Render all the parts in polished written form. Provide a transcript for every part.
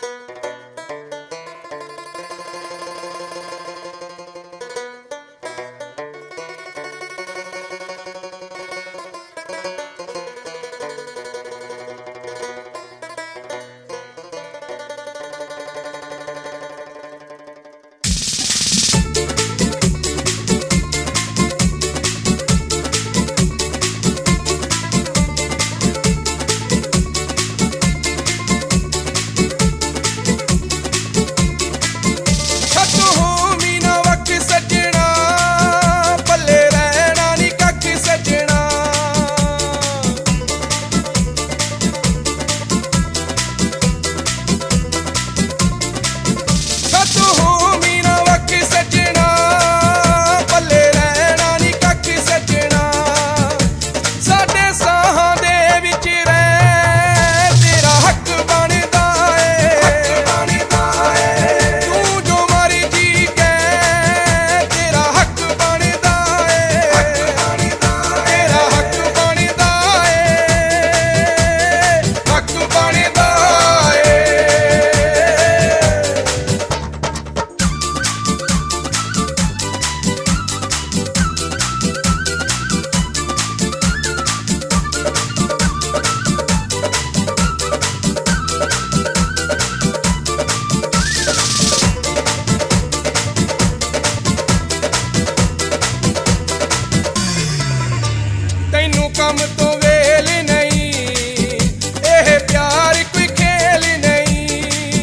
कम तो वेल नहीं, एह प्यार कोई खेल नहीं।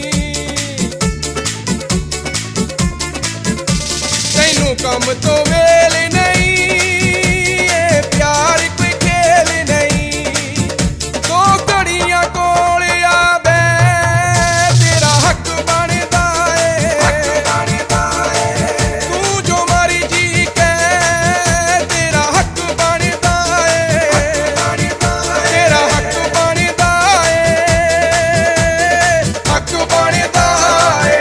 तैनू कम तो वेल नहीं, एह प्यार कोई खेल नहीं। दो घड़ियां कोल आवे तेरा हक बनदा है, तू जो मर्जी कह तेरा हक बनदा है, तेरा हक बनदा है, हक बनदा है।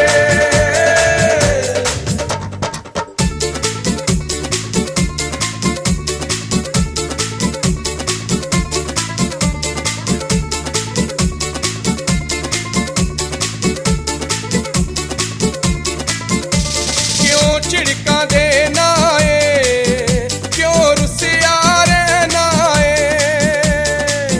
क्यों झिड़का देना है, क्यों रुसिया रहना है,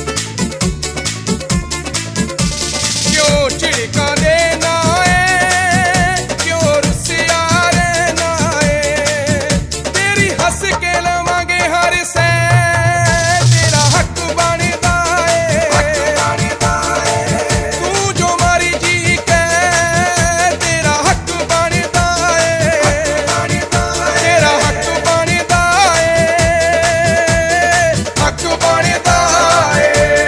क्यों झिड़का देना है, क्यों रुसिया रहना है। तेरी हंस के लवांगे हर सै तेरा हक बनदा है, तू जो मर्जी कह तेरा हक बनदा है, तेरा हक बनदा है, हक बनदा है।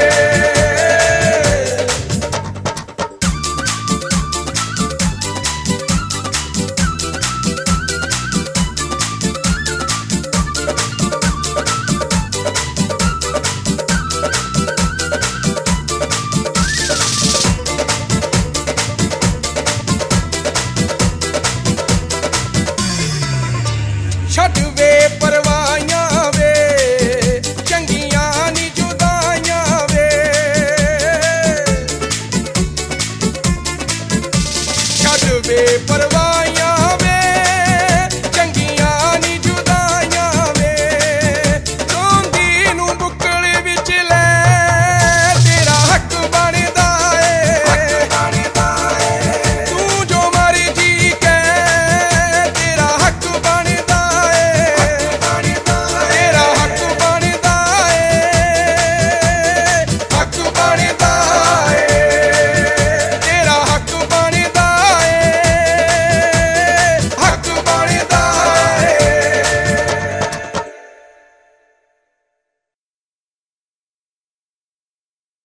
छड्ड वे परवाइयां वे, चंगियां नी जुदाइयां वे। छड्ड वे परवाइयां